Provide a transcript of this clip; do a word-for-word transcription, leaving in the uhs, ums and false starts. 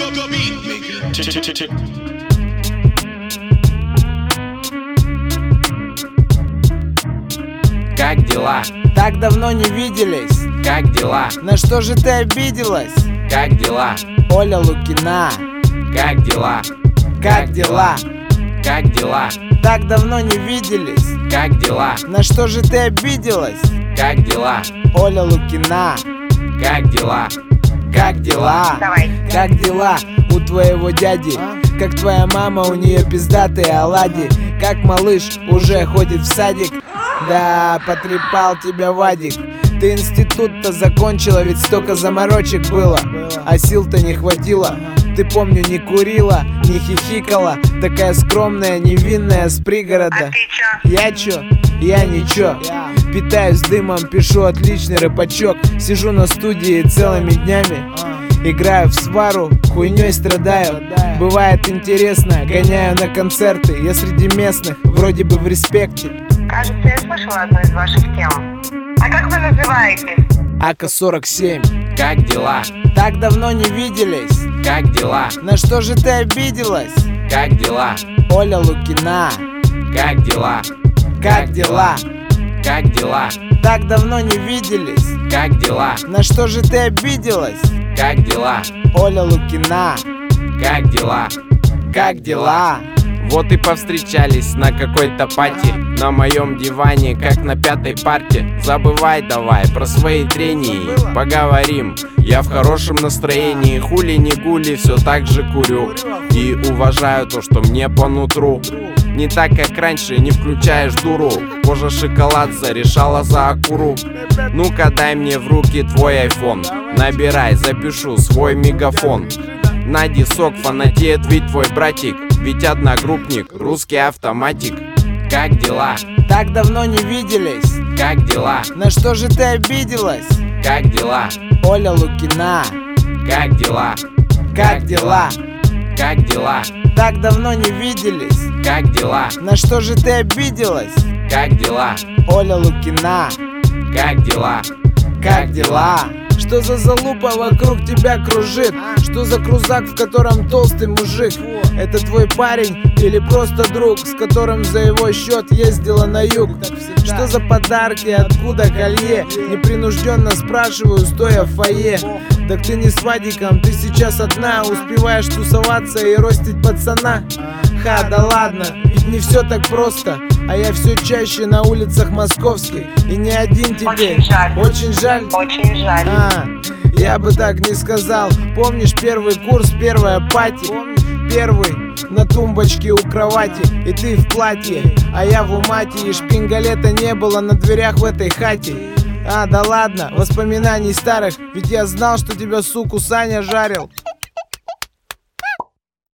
Как дела? Так давно не виделись. Как дела? На что же ты обиделась? Как дела? Оля Лукина. Как дела? Как дела? Как дела? Так давно не виделись. Как дела? На что же ты обиделась? Как дела? Оля Лукина. Как дела? Как дела? Давай. Как дела у твоего дяди? Как твоя мама, у нее пиздатые оладьи. Как малыш уже ходит в садик. Да, потрепал тебя Вадик. Ты институт-то закончила, ведь столько заморочек было, а сил-то не хватило. Ты, помню, не курила, не хихикала. Такая скромная, невинная, с пригорода. А ты чё? Я чё? Я ничего. Питаюсь дымом, пишу отличный рэпачок. Сижу на студии целыми днями, играю в свару, хуйней страдаю. Бывает интересно, гоняю на концерты. Я среди местных, вроде бы в респекте. Кажется, я слышала одну из ваших тем. А как вы называетесь? АК сорок семь. Как дела? Так давно не виделись. Как дела? На что же ты обиделась? Как дела? Оля Лукина. Как дела? Как дела? Как дела? Так давно не виделись. Как дела? На что же ты обиделась? Как дела? Оля Лукина. Как дела? Как дела? Вот и повстречались на какой-то пати, на моем диване, как на пятой парте. Забывай давай про свои трения, поговорим. Я в хорошем настроении, хули не гули, все так же курю. И уважаю то, что мне по нутру. Не так, как раньше, не включаешь дуру. Кожа шоколад зарешала за акуру. Ну-ка дай мне в руки твой айфон. Набирай, запишу свой мегафон. На дисок фанатеет ведь твой братик, ведь одногруппник, русский автоматик. Как дела? Так давно не виделись. Как дела? На что же ты обиделась? Как дела? Оля Лукина. Как дела? Как дела? Как дела? Так давно не виделись. Как дела? На что же ты обиделась? Как дела? Оля Лукина. Как дела? Как дела? Что за залупа вокруг тебя кружит? Что за крузак, в котором толстый мужик? Это твой парень или просто друг, с которым за его счет ездила на юг? Что за подарки, откуда колье? Непринужденно спрашиваю, стоя в фойе. Так ты не с Вадиком, ты сейчас одна. Успеваешь тусоваться и ростить пацана. Ха, да ладно, ведь не все так просто. А я все чаще на улицах московских. И не один тебе. Очень жаль. Очень жаль. Очень жаль. А, я бы так не сказал. Помнишь первый курс, первая пати? Первый на тумбочке у кровати. И ты в платье, а я в умате. И шпингалета не было на дверях в этой хате. А, да ладно, воспоминаний старых. Ведь я знал, что тебя, суку, Саня жарил.